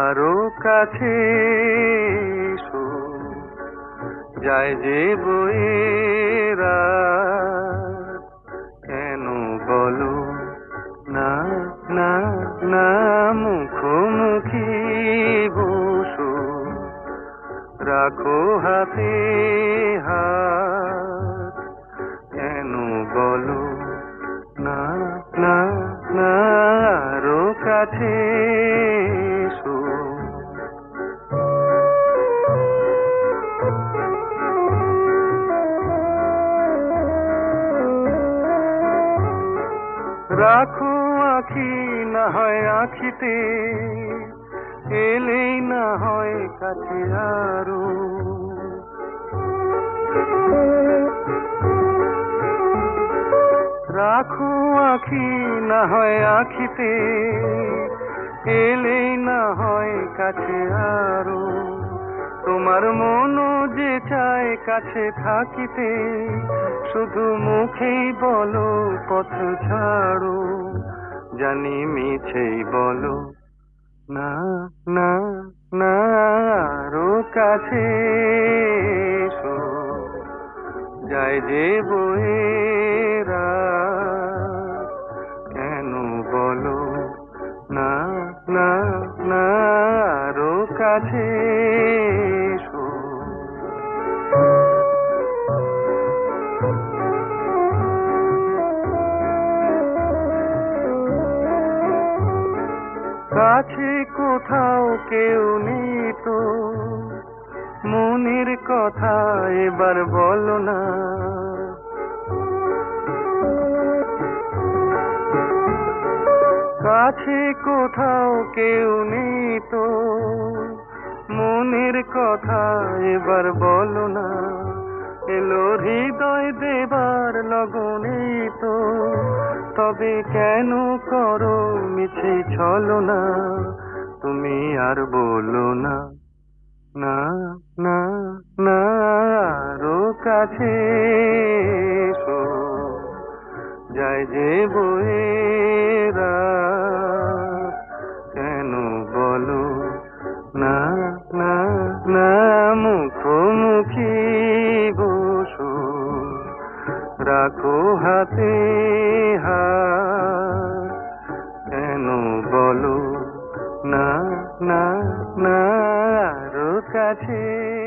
আরো কাছে এসো, যায় যে বয়ে রাত, কেন বলো না না না, মুখোমুখি বসো, রাখো হাতে হাত, কেন বলো না না না, আরো কাছে এসো। রাখো আঁখি না হয় আঁখিতে, এলেই না হয় কাছে আরো, রাখো আঁখি না হয় আঁখিতে, এলেই না হয় কাছে আরো। তোমার মনও যে চায় কাছে থাকিতে, শুধু মুখেই বলো পথ ছাড়ো, জানি মিছেই বলো না না না, আরো কাছে এসো, যায় যে বয়ে রাত, কেন বলো না না না, আরো কাছে এসো। কাছে কোথাও কেউ নেই তো, মনের কথা এবার বলো না, কাছে কোথাও কেউ নেই তো, মনের কথা এবার বলো না। এলো হৃদয় দেবার লগনে তো, তবে কেন করো মিছে ছলনা, তুমি আর বলো না না না না, আরো কাছে এসো, যায় যে বয়ে রাত, কেন বলো না না না, মুখোমুখি বসো, রাখো হাতে হাত, কেন বলো না না না, আরো কাছে।